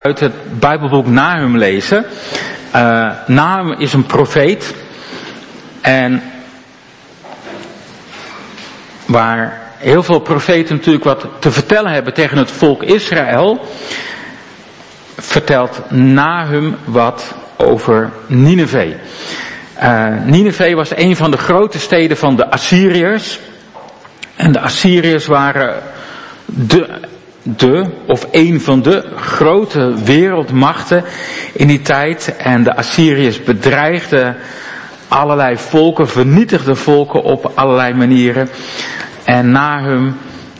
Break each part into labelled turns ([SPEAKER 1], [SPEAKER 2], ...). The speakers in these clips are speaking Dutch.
[SPEAKER 1] Uit het Bijbelboek Nahum lezen. Nahum is een profeet. En waar heel veel profeten natuurlijk wat te vertellen hebben tegen het volk Israël, vertelt Nahum wat over Nineve. Nineve was een van de grote steden van de Assyriërs. En de Assyriërs waren of een van de grote wereldmachten in die tijd. En de Assyriërs bedreigden allerlei volken, vernietigden volken op allerlei manieren. En Nahum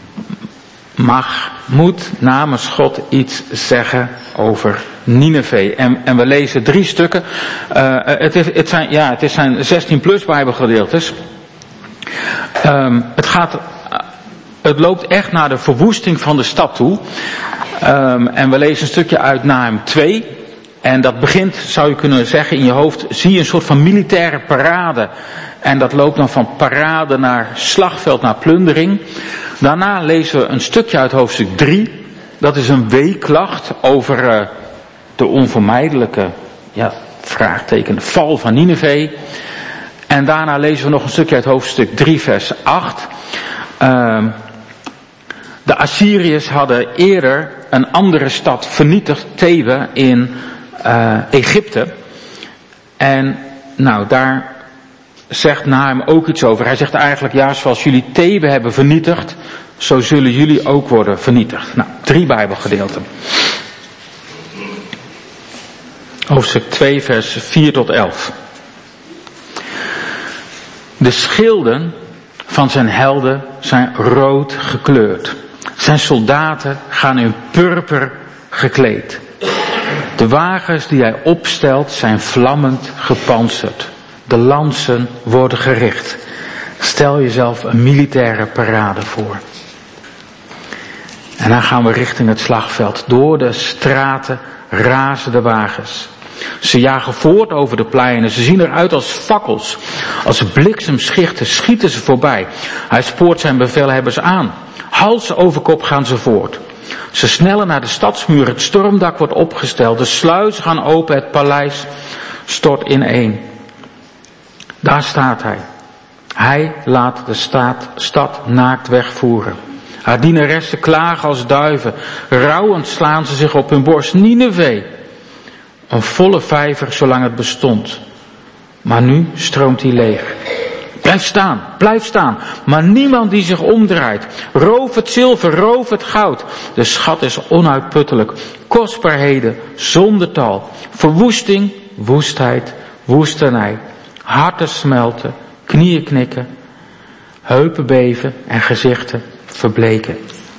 [SPEAKER 1] moet namens God iets zeggen over Nineve. En we lezen 3 stukken. Het zijn 16 plus Bijbelgedeeltes. Het loopt echt naar de verwoesting van de stad toe. En we lezen een stukje uit Nahum 2. En dat begint, zou je kunnen zeggen, in je hoofd zie je een soort van militaire parade. En dat loopt dan van parade naar slagveld, naar plundering. Daarna lezen we een stukje uit hoofdstuk 3. Dat is een weeklacht over de onvermijdelijke, val van Nineve. En daarna lezen we nog een stukje uit hoofdstuk 3 vers 8. De Assyriërs hadden eerder een andere stad vernietigd, Thebe in Egypte. En daar zegt Nahum ook iets over. Hij zegt eigenlijk, zoals jullie Thebe hebben vernietigd, zo zullen jullie ook worden vernietigd. 3 Bijbelgedeelten. Hoofdstuk 2 vers 4 tot 11. De schilden van zijn helden zijn rood gekleurd. Zijn soldaten gaan in purper gekleed. De wagens die hij opstelt zijn vlammend gepantserd. De lansen worden gericht. Stel jezelf een militaire parade voor. En dan gaan we richting het slagveld. Door de straten razen de wagens. Ze jagen voort over de pleinen. Ze zien eruit als fakkels. Als bliksemschichten schieten ze voorbij. Hij spoort zijn bevelhebbers aan. Hals over kop gaan ze voort. Ze snellen naar de stadsmuur. Het stormdak wordt opgesteld. De sluizen gaan open. Het paleis stort ineen. Daar staat hij. Hij laat de stad naakt wegvoeren. Haar dienaressen klagen als duiven. Rouwend slaan ze zich op hun borst. Nineve. Een volle vijver zolang het bestond. Maar nu stroomt hij leeg. Blijf staan. Maar niemand die zich omdraait. Roof het zilver, roof het goud. De schat is onuitputtelijk. Kostbaarheden zonder tal. Verwoesting, woestheid, woestenij. Harten smelten, knieën knikken. Heupen beven en gezichten verbleken.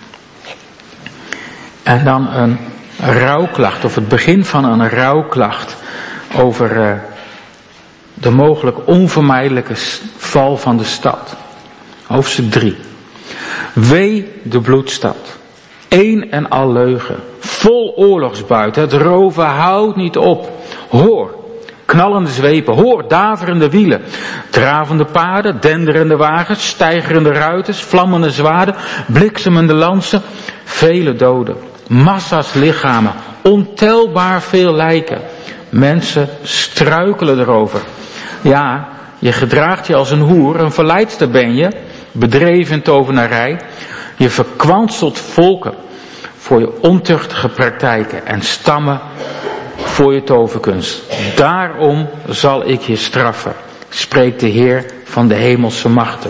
[SPEAKER 1] En dan een rouwklacht, of het begin van een rouwklacht over de mogelijk onvermijdelijke val van de stad. Hoofdstuk 3. Wee de bloedstad. Een en al leugen. Vol oorlogsbuit. Het roven houdt niet op. Hoor, knallende zweepen. Hoor, daverende wielen. Dravende paarden, denderende wagens, steigerende ruiters, vlammende zwaarden, bliksemende lansen. Vele doden. Massa's lichamen. Ontelbaar veel lijken. Mensen struikelen erover. Ja, je gedraagt je als een hoer, een verleidster ben je, bedreven in tovenarij. Je verkwanselt volken voor je ontuchtige praktijken en stammen voor je toverkunst. Daarom zal ik je straffen, spreekt de Heer van de hemelse machten.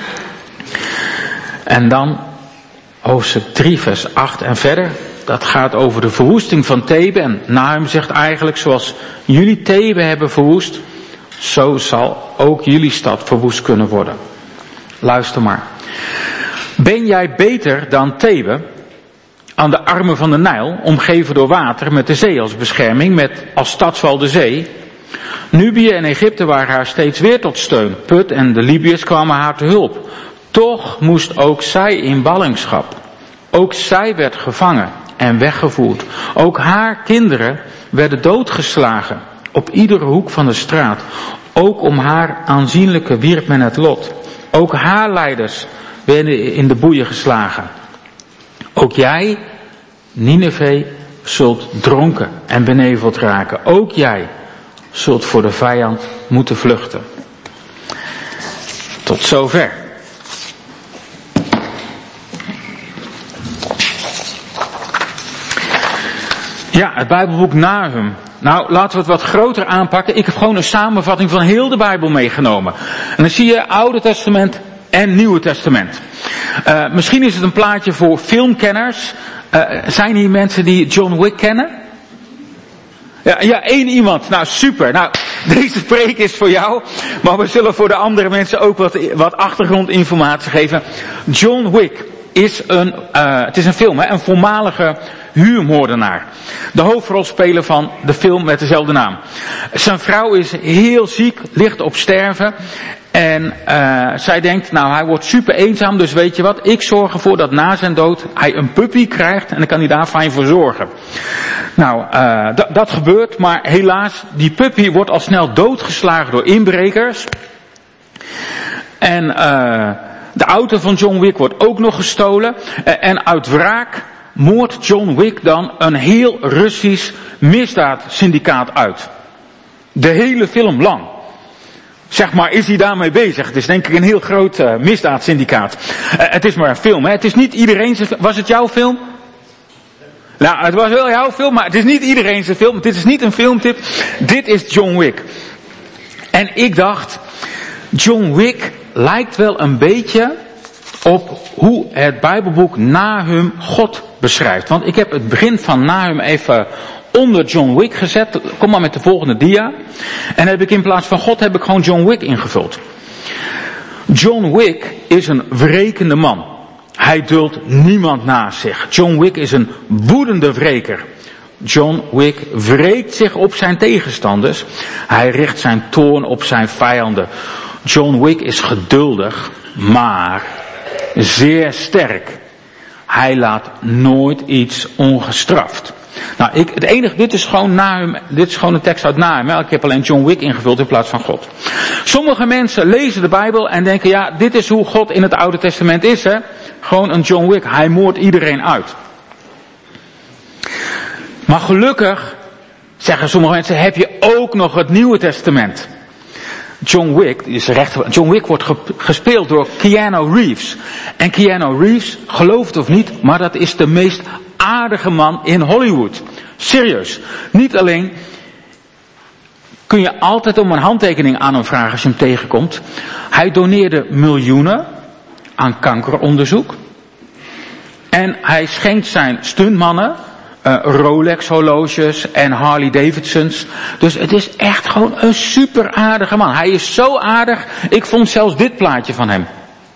[SPEAKER 1] En dan hoofdstuk 3 vers 8 en verder. Dat gaat over de verwoesting van Thebe. En Nahum zegt eigenlijk, zoals jullie Thebe hebben verwoest, zo zal ook jullie stad verwoest kunnen worden. Luister maar. Ben jij beter dan Thebe, aan de armen van de Nijl, omgeven door water, met de zee als bescherming, met als stadswal de zee? Nubië en Egypte waren haar steeds weer tot steun. Put en de Libiërs kwamen haar te hulp. Toch moest ook zij in ballingschap. Ook zij werd gevangen en weggevoerd. Ook haar kinderen werden doodgeslagen op iedere hoek van de straat. Ook om haar aanzienlijke wierp men het lot. Ook haar leiders werden in de boeien geslagen. Ook jij, Nineve, zult dronken en beneveld raken. Ook jij zult voor de vijand moeten vluchten. Tot zover. Ja, het Bijbelboek Nahum. Nou, laten we het wat groter aanpakken. Ik heb gewoon een samenvatting van heel de Bijbel meegenomen. En dan zie je Oude Testament en Nieuwe Testament. Misschien is het een plaatje voor filmkenners. Zijn hier mensen die John Wick kennen? Ja, één iemand. Nou, super. Nou, deze preek is voor jou. Maar we zullen voor de andere mensen ook wat achtergrondinformatie geven. John Wick is het is een film, hè, een voormalige huurmoordenaar. De hoofdrolspeler van de film met dezelfde naam. Zijn vrouw is heel ziek, ligt op sterven. En zij denkt, nou, hij wordt super eenzaam, dus weet je wat, ik zorg ervoor dat na zijn dood hij een puppy krijgt en dan kan hij daar fijn voor zorgen. Nou, dat gebeurt, maar helaas, die puppy wordt al snel doodgeslagen door inbrekers. En de auto van John Wick wordt ook nog gestolen. En uit wraak moordt John Wick dan een heel Russisch misdaadsyndicaat uit. De hele film lang. Zeg maar, is hij daarmee bezig? Het is denk ik een heel groot misdaadsyndicaat. Het is maar een film, hè. Het is niet iedereen zijn film. Was het jouw film? Nou, het was wel jouw film, maar het is niet iedereen zijn film. Dit is niet een filmtip. Dit is John Wick. En ik dacht, John Wick lijkt wel een beetje op hoe het Bijbelboek Nahum God beschrijft. Want ik heb het begin van Nahum even onder John Wick gezet. Kom maar met de volgende dia. En heb ik in plaats van God heb ik gewoon John Wick ingevuld. John Wick is een wrekende man. Hij duldt niemand naast zich. John Wick is een woedende wreker. John Wick wreekt zich op zijn tegenstanders. Hij richt zijn toorn op zijn vijanden. John Wick is geduldig, maar zeer sterk. Hij laat nooit iets ongestraft. Nou, dit is gewoon een tekst uit Nahum. Ik heb alleen John Wick ingevuld in plaats van God. Sommige mensen lezen de Bijbel en denken, ja, dit is hoe God in het Oude Testament is, hè. Gewoon een John Wick. Hij moordt iedereen uit. Maar gelukkig, zeggen sommige mensen, heb je ook nog het Nieuwe Testament. John Wick wordt gespeeld door Keanu Reeves. En Keanu Reeves, geloof het of niet, maar dat is de meest aardige man in Hollywood. Serieus. Niet alleen kun je altijd om een handtekening aan hem vragen als je hem tegenkomt. Hij doneerde miljoenen aan kankeronderzoek. En hij schenkt zijn stuntmannen Rolex horloges en Harley Davidsons. Dus het is echt gewoon een super aardige man. Hij is zo aardig, ik vond zelfs dit plaatje van hem.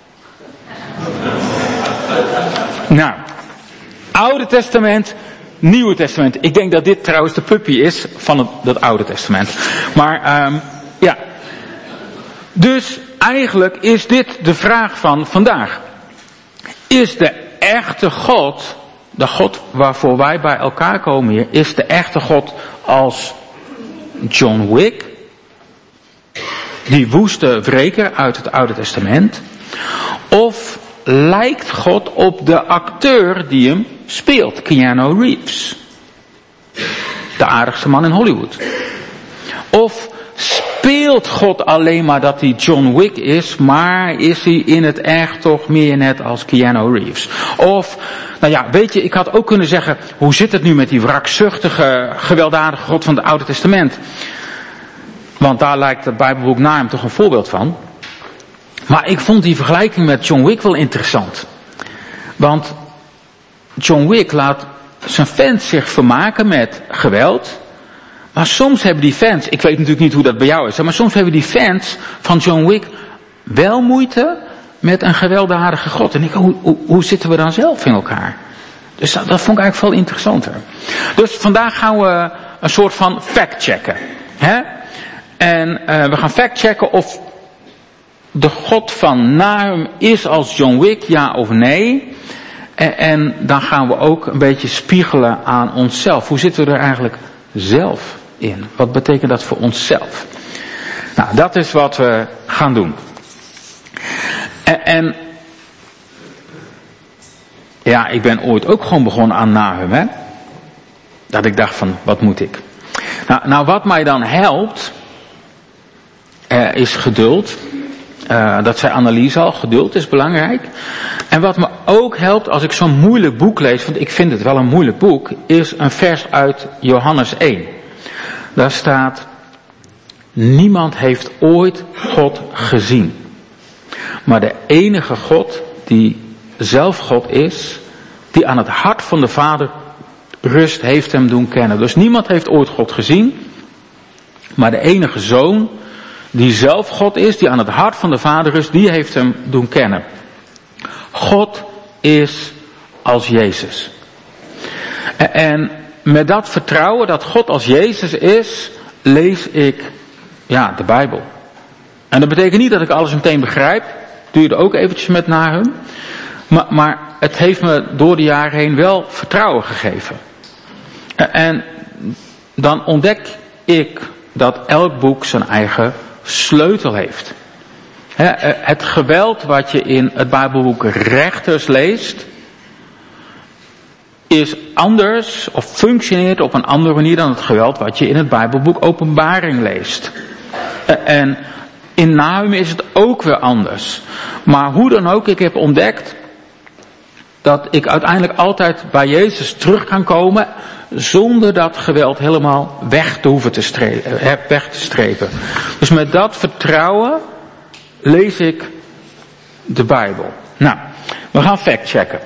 [SPEAKER 1] Nou, Oude Testament, Nieuwe Testament. Ik denk dat dit trouwens de puppy is van dat Oude Testament. Maar ja. Dus eigenlijk is dit de vraag van vandaag. Is de echte God, de God waarvoor wij bij elkaar komen hier, is de echte God als John Wick? Die woeste wreker uit het Oude Testament? Of lijkt God op de acteur die hem speelt, Keanu Reeves? De aardigste man in Hollywood. Of speelt God alleen maar dat hij John Wick is, maar is hij in het echt toch meer net als Keanu Reeves? Of, nou ja, weet je, ik had ook kunnen zeggen, hoe zit het nu met die wraakzuchtige, gewelddadige God van het Oude Testament? Want daar lijkt het Bijbelboek Nahum toch een voorbeeld van. Maar ik vond die vergelijking met John Wick wel interessant. Want John Wick laat zijn fans zich vermaken met geweld. Maar soms hebben die fans, ik weet natuurlijk niet hoe dat bij jou is, maar soms hebben die fans van John Wick wel moeite met een gewelddadige God. En hoe zitten we dan zelf in elkaar? Dus dat vond ik eigenlijk veel interessanter. Dus vandaag gaan we een soort van fact-checken. Hè? En we gaan fact-checken of de God van Nahum is als John Wick, ja of nee. En dan gaan we ook een beetje spiegelen aan onszelf. Hoe zitten we er eigenlijk zelf in? Wat betekent dat voor onszelf? Nou, dat is wat we gaan doen. En ja, ik ben ooit ook gewoon begonnen aan Nahum, hè. Dat ik dacht van, wat moet ik? Nou, wat mij dan helpt, is geduld. Dat zei Annelies al, geduld is belangrijk. En wat me ook helpt als ik zo'n moeilijk boek lees, want ik vind het wel een moeilijk boek, is een vers uit Johannes 1. Daar staat, niemand heeft ooit God gezien. Maar de enige God, die zelf God is, die aan het hart van de Vader rust, heeft hem doen kennen. Dus niemand heeft ooit God gezien, maar de enige Zoon, die zelf God is, die aan het hart van de Vader rust, die heeft hem doen kennen. God is als Jezus. En met dat vertrouwen dat God als Jezus is, lees ik de Bijbel. En dat betekent niet dat ik alles meteen begrijp. Duurde ook eventjes met Nahum. Maar het heeft me door de jaren heen wel vertrouwen gegeven. En dan ontdek ik dat elk boek zijn eigen sleutel heeft. Het geweld wat je in het Bijbelboek Rechters leest, is anders of functioneert op een andere manier dan het geweld wat je in het Bijbelboek Openbaring leest. En in Nahum is het ook weer anders. Maar hoe dan ook, ik heb ontdekt dat ik uiteindelijk altijd bij Jezus terug kan komen zonder dat geweld helemaal weg te hoeven te strepen. Dus met dat vertrouwen lees ik de Bijbel. Nou, we gaan factchecken.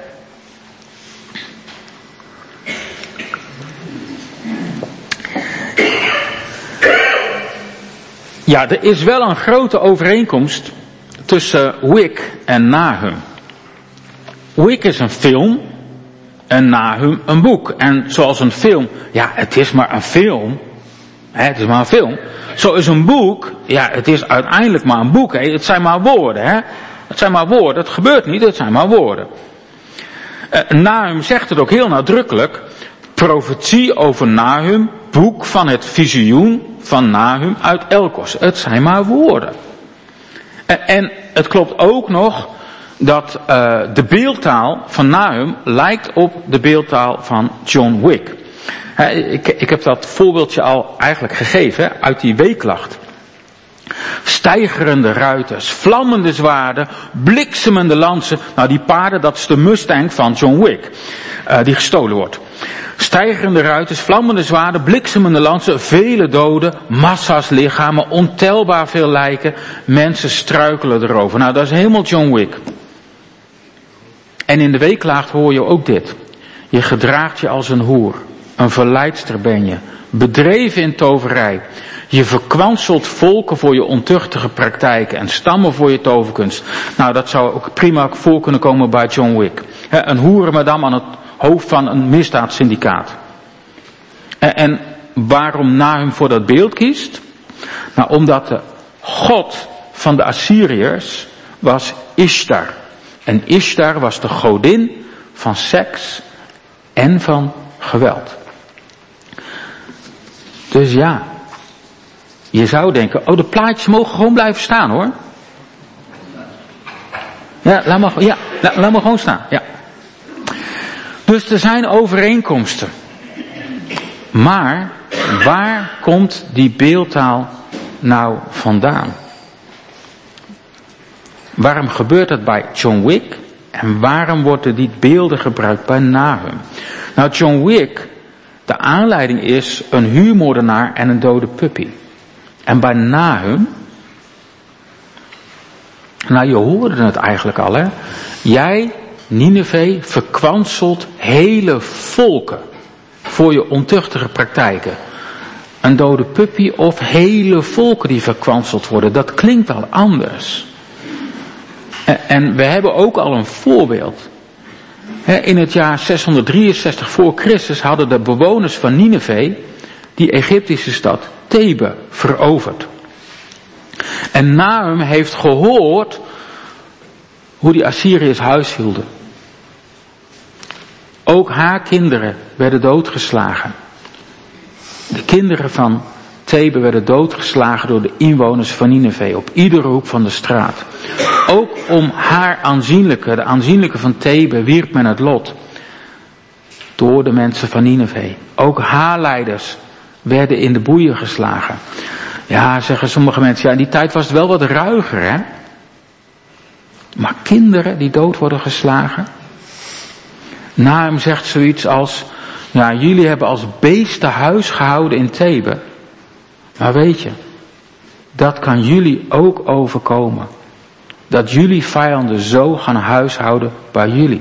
[SPEAKER 1] Ja, er is wel een grote overeenkomst tussen Wick en Nahum. Wick is een film en Nahum een boek. En zoals een film, het is maar een film. Het is maar een film. Zo is een boek, het is uiteindelijk maar een boek. Het zijn maar woorden. Het zijn maar woorden. Het gebeurt niet, het zijn maar woorden. Nahum zegt het ook heel nadrukkelijk. Profetie over Nahum, boek van het visioen van Nahum uit Elkos. Het zijn maar woorden. En het klopt ook nog dat de beeldtaal van Nahum lijkt op de beeldtaal van John Wick. Ik heb dat voorbeeldje al eigenlijk gegeven uit die weeklacht. Steigerende ruiters, vlammende zwaarden, bliksemende lansen. Nou, die paarden, dat is de Mustang van John Wick, die gestolen wordt. Steigerende ruiters, vlammende zwaarden, bliksemende lansen, vele doden, massa's lichamen, ontelbaar veel lijken, mensen struikelen erover. Nou, dat is helemaal John Wick. En in de weeklacht hoor je ook dit. Je gedraagt je als een hoer, een verleidster ben je, bedreven in toverij. Je verkwanselt volken voor je ontuchtige praktijken en stammen voor je toverkunst. Nou, dat zou ook prima voor kunnen komen bij John Wick. Een hoerenmadam aan het hoofd van een misdaadsyndicaat. En waarom Nahum voor dat beeld kiest? Nou, omdat de god van de Assyriërs was Ishtar. En Ishtar was de godin van seks en van geweld. Dus je zou denken, de plaatjes mogen gewoon blijven staan hoor. Laat maar gewoon staan. Ja. Dus er zijn overeenkomsten. Maar waar komt die beeldtaal nou vandaan? Waarom gebeurt dat bij John Wick? En waarom worden die beelden gebruikt bij Nahum? Nou, John Wick, de aanleiding is een huurmoordenaar en een dode puppy. En bij Nahum, je hoorde het eigenlijk al, hè. Jij, Nineve, verkwanselt hele volken voor je ontuchtige praktijken. Een dode puppy of hele volken die verkwanseld worden, dat klinkt al anders. En we hebben ook al een voorbeeld. In het jaar 663 voor Christus hadden de bewoners van Nineve die Egyptische stad Thebe veroverd. En Nahum heeft gehoord hoe die Assyriërs huishielden. Ook haar kinderen werden doodgeslagen. De kinderen van Thebe werden doodgeslagen door de inwoners van Nineve op iedere hoek van de straat. Ook om haar aanzienlijke, de aanzienlijke van Thebe, wierp men het lot. door de mensen van Nineve. Ook haar leiders werden in de boeien geslagen. Ja, zeggen sommige mensen, ja, in die tijd was het wel wat ruiger, hè. Maar kinderen die dood worden geslagen. Nahum zegt zoiets als, ja, jullie hebben als beesten huis gehouden in Thebe. Maar weet je, dat kan jullie ook overkomen. Dat jullie vijanden zo gaan huishouden bij jullie.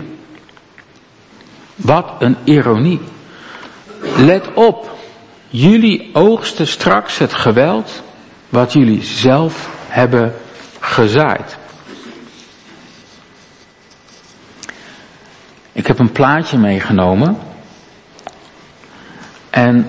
[SPEAKER 1] Wat een ironie. Let op, jullie oogsten straks het geweld wat jullie zelf hebben gezaaid. Ik heb een plaatje meegenomen. En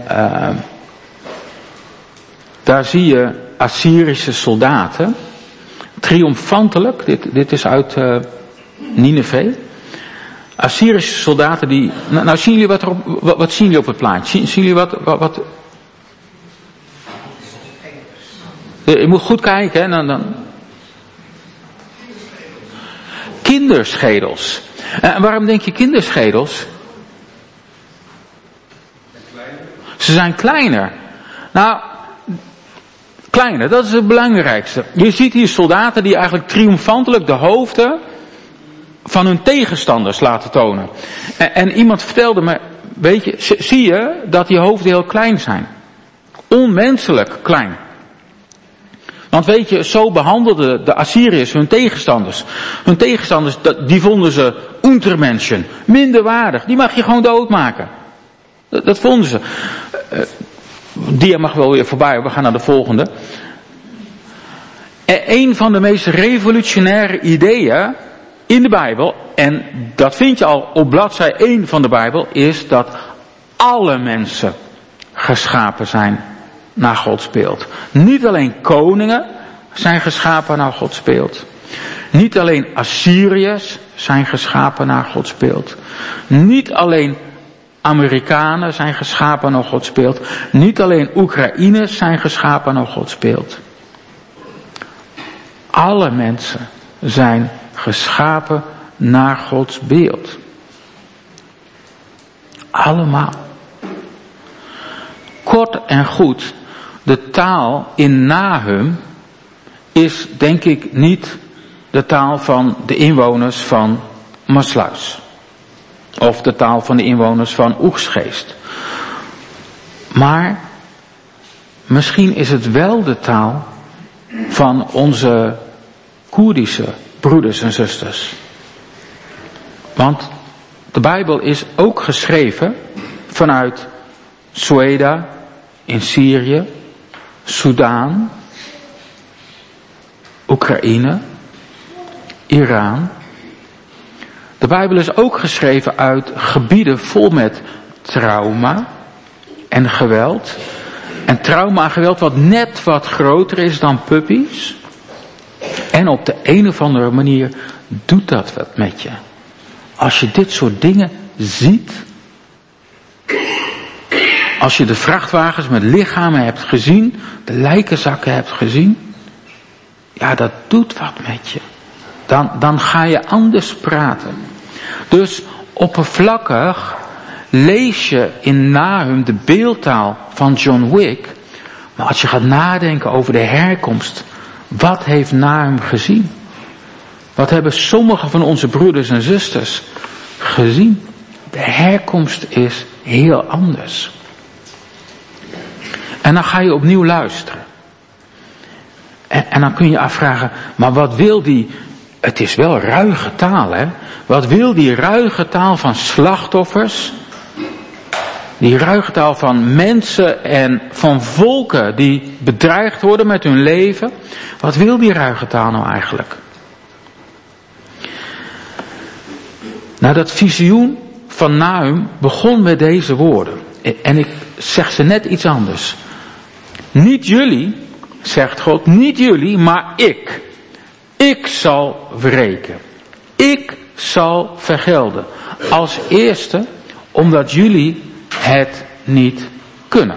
[SPEAKER 1] daar zie je Assyrische soldaten. Triomfantelijk, dit is uit Nineve. Assyrische soldaten die... Nou zien jullie wat zien jullie op het plaatje? Zien jullie wat... Je moet goed kijken, hè. Dan... Kinderschedels. En waarom denk je kinderschedels? Ze zijn kleiner. Nou, kleiner, dat is het belangrijkste. Je ziet hier soldaten die eigenlijk triomfantelijk de hoofden van hun tegenstanders laten tonen. En iemand vertelde me, weet je, zie je dat die hoofden heel klein zijn? Onmenselijk klein. Want weet je, zo behandelden de Assyriërs hun tegenstanders. Hun tegenstanders, die vonden ze Untermenschen, minderwaardig. Die mag je gewoon doodmaken. Dat vonden ze. Die mag wel weer voorbij, we gaan naar de volgende. Een van de meest revolutionaire ideeën in de Bijbel, en dat vind je al op bladzij 1 van de Bijbel, is dat alle mensen geschapen zijn naar Gods beeld. Niet alleen koningen zijn geschapen naar Gods beeld. Niet alleen Assyriërs zijn geschapen naar Gods beeld. Niet alleen Amerikanen zijn geschapen naar Gods beeld. Niet alleen Oekraïners zijn geschapen naar Gods beeld. Alle mensen zijn geschapen naar Gods beeld. Allemaal. Kort en goed, de taal in Nahum is denk ik niet de taal van de inwoners van Maasluis. Of de taal van de inwoners van Oegstgeest. Maar misschien is het wel de taal van onze Koerdische broeders en zusters. Want de Bijbel is ook geschreven vanuit Sueda in Syrië, Soudaan, Oekraïne, Iran. De Bijbel is ook geschreven uit gebieden vol met trauma en geweld. En trauma en geweld wat net wat groter is dan puppies. En op de een of andere manier doet dat wat met je. Als je dit soort dingen ziet. Als je de vrachtwagens met lichamen hebt gezien. De lijkenzakken hebt gezien. Ja, dat doet wat met je. Dan ga je anders praten. Dus oppervlakkig lees je in Nahum de beeldtaal van John Wick. Maar als je gaat nadenken over de herkomst. Wat heeft Nahum gezien? Wat hebben sommige van onze broeders en zusters gezien? De herkomst is heel anders. En dan ga je opnieuw luisteren. En dan kun je afvragen, maar wat wil die... Het is wel ruige taal, hè? Wat wil die ruige taal van slachtoffers? Die ruige taal van mensen en van volken die bedreigd worden met hun leven. Wat wil die ruige taal nou eigenlijk? Nou, dat visioen van Nahum begon met deze woorden. En ik zeg ze net iets anders. Niet jullie, zegt God, niet jullie, maar ik. Ik zal wreken. Ik zal vergelden. Als eerste, omdat jullie het niet kunnen.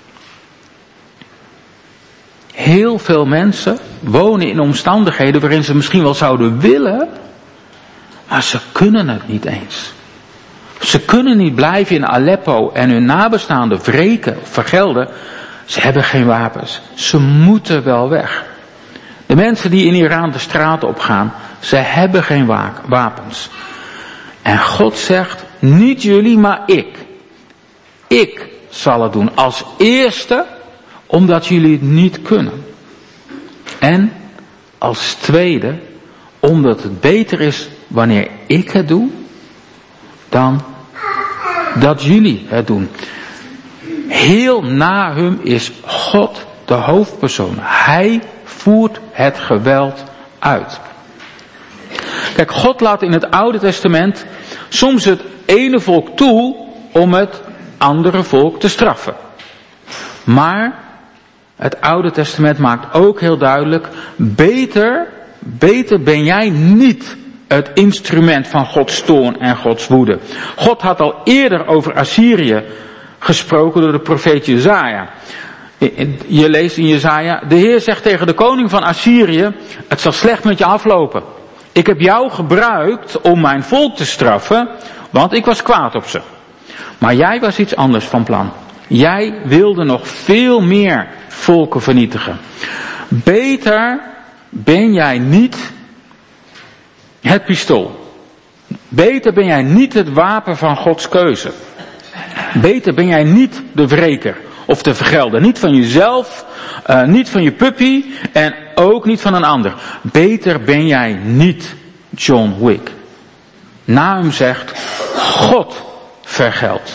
[SPEAKER 1] Heel veel mensen wonen in omstandigheden waarin ze misschien wel zouden willen, maar ze kunnen het niet eens. Ze kunnen niet blijven in Aleppo en hun nabestaanden wreken, vergelden. Ze hebben geen wapens. Ze moeten wel weg. De mensen die in Iran de straten opgaan, ze hebben geen wapens. En God zegt, niet jullie, maar ik. Ik zal het doen als eerste, omdat jullie het niet kunnen. En als tweede, omdat het beter is wanneer ik het doe, dan dat jullie het doen. Heel Nahum is God de hoofdpersoon. Hij voert het geweld uit. Kijk, God laat in het Oude Testament soms het ene volk toe om het andere volk te straffen. Maar het Oude Testament maakt ook heel duidelijk, beter ben jij niet het instrument van Gods toorn en Gods woede. God had al eerder over Assyrië gesproken door de profeet Jesaja. Je leest in Jesaja, de Heer zegt tegen de koning van Assyrië, het zal slecht met je aflopen. Ik heb jou gebruikt om mijn volk te straffen, want ik was kwaad op ze. Maar jij was iets anders van plan. Jij wilde nog veel meer volken vernietigen. Beter ben jij niet het pistool. Beter ben jij niet het wapen van Gods keuze. Beter ben jij niet de wreker of de vergelder. Niet van jezelf, niet van je puppy en ook niet van een ander. Beter ben jij niet John Wick. Nahum zegt, God vergeldt.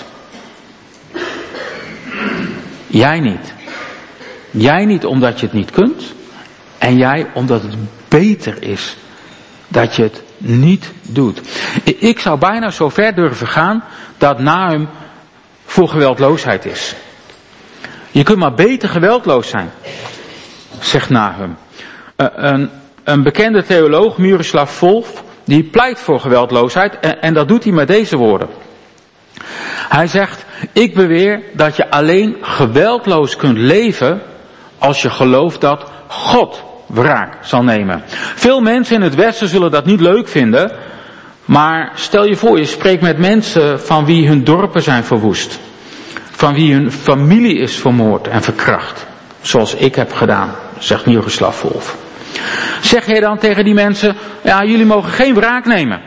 [SPEAKER 1] Jij niet. Jij niet omdat je het niet kunt. En jij omdat het beter is dat je het niet doet. Ik zou bijna zo ver durven gaan dat Nahum voor geweldloosheid is. Je kunt maar beter geweldloos zijn, zegt Nahum. Een bekende theoloog, Miroslav Volf, die pleit voor geweldloosheid en dat doet hij met deze woorden. Hij zegt, ik beweer dat je alleen geweldloos kunt leven als je gelooft dat God wraak zal nemen. Veel mensen in het Westen zullen dat niet leuk vinden, maar stel je voor, je spreekt met mensen van wie hun dorpen zijn verwoest. Van wie hun familie is vermoord en verkracht. Zoals ik heb gedaan, zegt Miroslav Volf. Zeg jij dan tegen die mensen, ja, jullie mogen geen wraak nemen.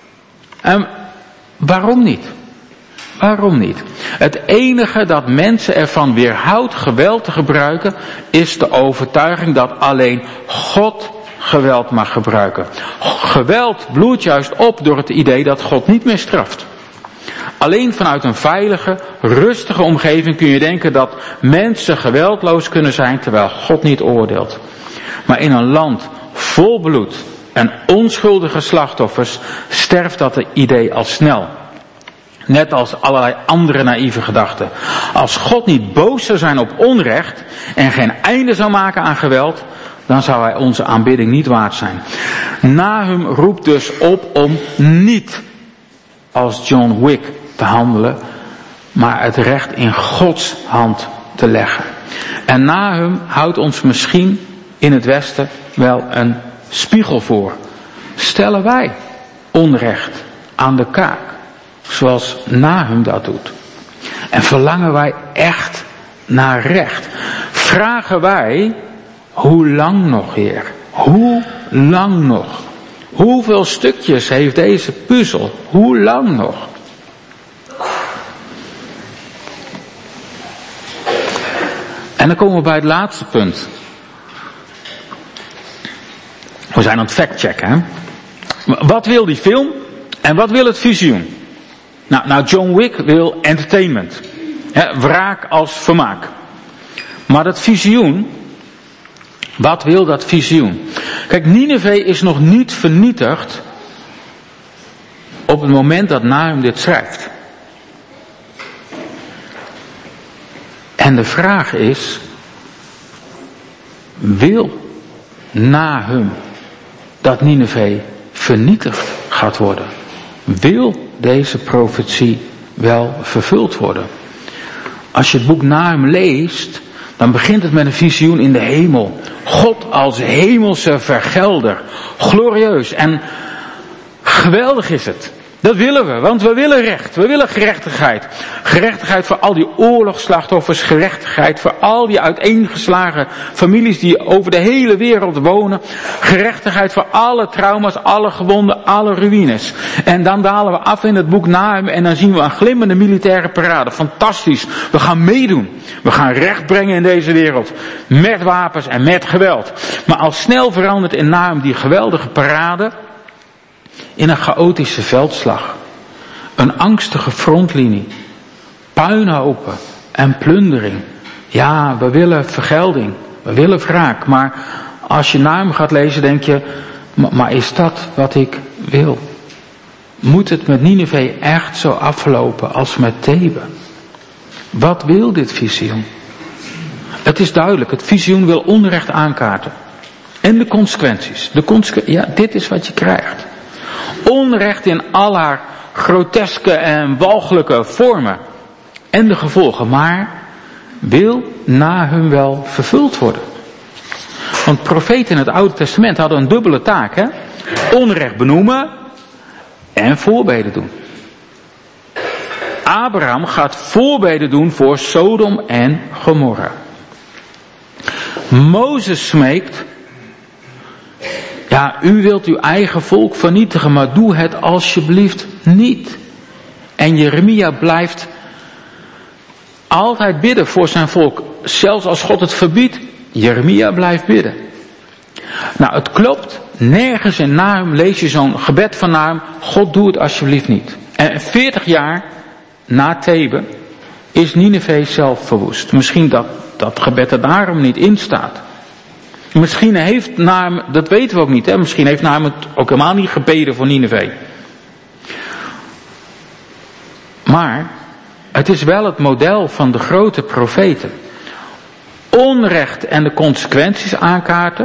[SPEAKER 1] Waarom niet? Waarom niet? Het enige dat mensen ervan weerhoudt geweld te gebruiken, is de overtuiging dat alleen God geweld mag gebruiken. Geweld bloeit juist op door het idee dat God niet meer straft. Alleen vanuit een veilige, rustige omgeving kun je denken dat mensen geweldloos kunnen zijn terwijl God niet oordeelt. Maar in een land vol bloed en onschuldige slachtoffers sterft dat idee al snel. Net als allerlei andere naïeve gedachten. Als God niet boos zou zijn op onrecht en geen einde zou maken aan geweld, dan zou hij onze aanbidding niet waard zijn. Nahum roept dus op om niet als John Wick te handelen, maar het recht in Gods hand te leggen. En Nahum houdt ons misschien in het Westen wel een spiegel voor. Stellen wij onrecht aan de kaak, zoals Nahum dat doet? En verlangen wij echt naar recht? Vragen wij, hoe lang nog, Heer? Hoe lang nog? Hoeveel stukjes heeft deze puzzel? Hoe lang nog? En dan komen we bij het laatste punt. We zijn aan het factchecken, hè? Wat wil die film en wat wil het visioen? Nou, John Wick wil entertainment. Wraak als vermaak. Maar dat visioen, wat wil dat visioen? Kijk, Nineve is nog niet vernietigd op het moment dat Nahum dit schrijft. En de vraag is, wil Nahum dat Nineve vernietigd gaat worden? Wil deze profetie wel vervuld worden? Als je het boek Nahum leest, dan begint het met een visioen in de hemel. God als hemelse vergelder. Glorieus en geweldig is het. Dat willen we, want we willen recht. We willen gerechtigheid. Gerechtigheid voor al die oorlogsslachtoffers. Gerechtigheid voor al die uiteengeslagen families die over de hele wereld wonen. Gerechtigheid voor alle trauma's, alle gewonden, alle ruïnes. En dan dalen we af in het boek Nahum en dan zien we een glimmende militaire parade. Fantastisch. We gaan meedoen. We gaan recht brengen in deze wereld. Met wapens en met geweld. Maar al snel verandert in Nahum die geweldige parade in een chaotische veldslag. Een angstige frontlinie. Puinhopen en plundering. Ja, we willen vergelding. We willen wraak. Maar als je Nahum gaat lezen denk je, maar is dat wat ik wil? Moet het met Nineve echt zo aflopen als met Thebe? Wat wil dit visioen? Het is duidelijk, het visioen wil onrecht aankaarten. En de consequenties. Ja, dit is wat je krijgt. Onrecht in al haar groteske en walgelijke vormen. En de gevolgen. Maar wil Nahum wel vervuld worden? Want profeten in het Oude Testament hadden een dubbele taak. Hè? Onrecht benoemen en voorbeden doen. Abraham gaat voorbeden doen voor Sodom en Gomorra. Mozes smeekt, ja, u wilt uw eigen volk vernietigen, maar doe het alsjeblieft niet. En Jeremia blijft altijd bidden voor zijn volk. Zelfs als God het verbiedt, Jeremia blijft bidden. Nou, het klopt. Nergens in Nahum lees je zo'n gebed van Nahum. God, doe het alsjeblieft niet. En 40 jaar na Thebe is Nineve zelf verwoest. Misschien dat gebed er daarom niet in staat. Misschien heeft Nahum, dat weten we ook niet, hè? Misschien heeft Nahum het ook helemaal niet gebeden voor Nineve. Maar het is wel het model van de grote profeten. Onrecht en de consequenties aankaarten.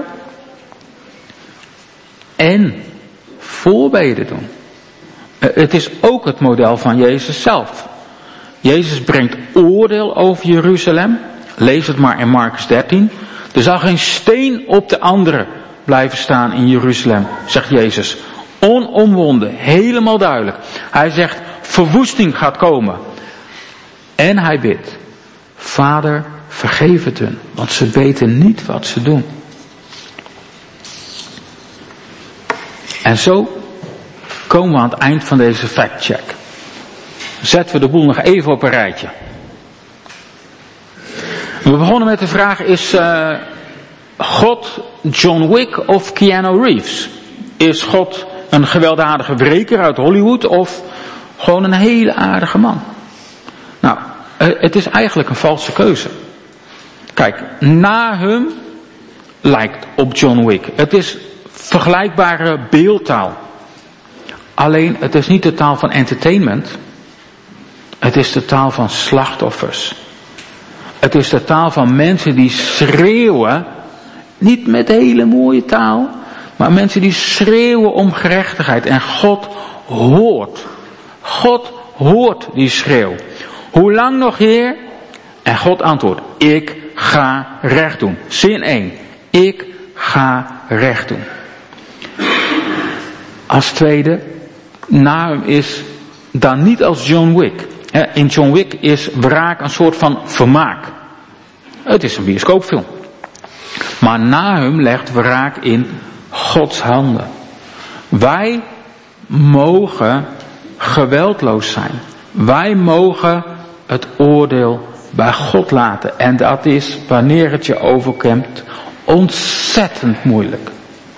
[SPEAKER 1] En voorbeden doen. Het is ook het model van Jezus zelf. Jezus brengt oordeel over Jeruzalem. Lees het maar in Markus 13. Er zal geen steen op de andere blijven staan in Jeruzalem, zegt Jezus. Onomwonden, helemaal duidelijk. Hij zegt, verwoesting gaat komen. En hij bidt, Vader, vergeef het hun, want ze weten niet wat ze doen. En zo komen we aan het eind van deze factcheck. Zetten we de boel nog even op een rijtje. We begonnen met de vraag, is God John Wick of Keanu Reeves? Is God een gewelddadige wreker uit Hollywood of gewoon een hele aardige man? Nou, het is eigenlijk een valse keuze. Kijk, Nahum lijkt op John Wick. Het is vergelijkbare beeldtaal. Alleen, het is niet de taal van entertainment. Het is de taal van slachtoffers. Het is de taal van mensen die schreeuwen, niet met hele mooie taal, maar mensen die schreeuwen om gerechtigheid. En God hoort die schreeuw. Hoe lang nog, Heer? En God antwoordt, ik ga recht doen. Zin 1, ik ga recht doen. Als tweede, Nahum is dan niet als John Wick. In John Wick is wraak een soort van vermaak. Het is een bioscoopfilm. Maar Nahum legt wraak in Gods handen. Wij mogen geweldloos zijn. Wij mogen het oordeel bij God laten. En dat is, wanneer het je overkomt, ontzettend moeilijk.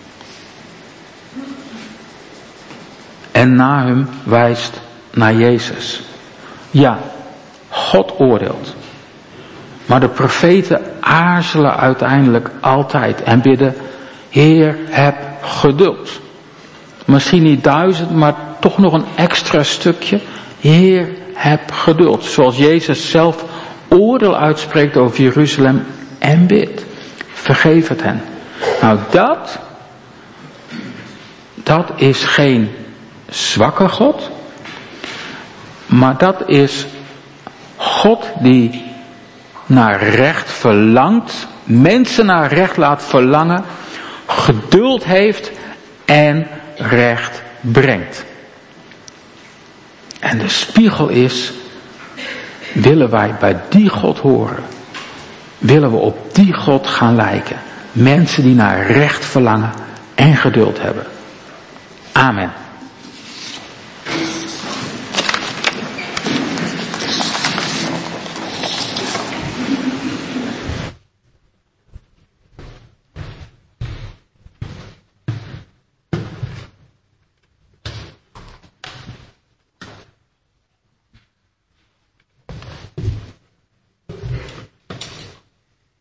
[SPEAKER 1] En Nahum wijst naar Jezus. Ja, God oordeelt. Maar de profeten aarzelen uiteindelijk altijd en bidden, Heer, heb geduld. Misschien niet 1000, maar toch nog een extra stukje. Heer, heb geduld. Zoals Jezus zelf oordeel uitspreekt over Jeruzalem en bidt. Vergeef het hen. Nou, dat is geen zwakke God. Maar dat is God die naar recht verlangt, mensen naar recht laat verlangen, geduld heeft en recht brengt. En de spiegel is, willen wij bij die God horen? Willen we op die God gaan lijken? Mensen die naar recht verlangen en geduld hebben. Amen.